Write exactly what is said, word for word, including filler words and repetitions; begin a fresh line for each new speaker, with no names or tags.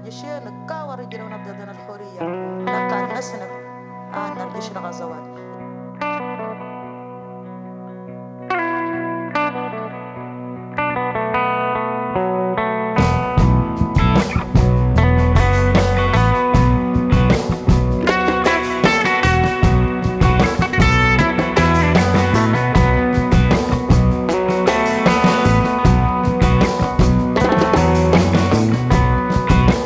نرجشي نكاور جرو نبدا دنا الحورية نكا نسنا آه نرجش نغزوات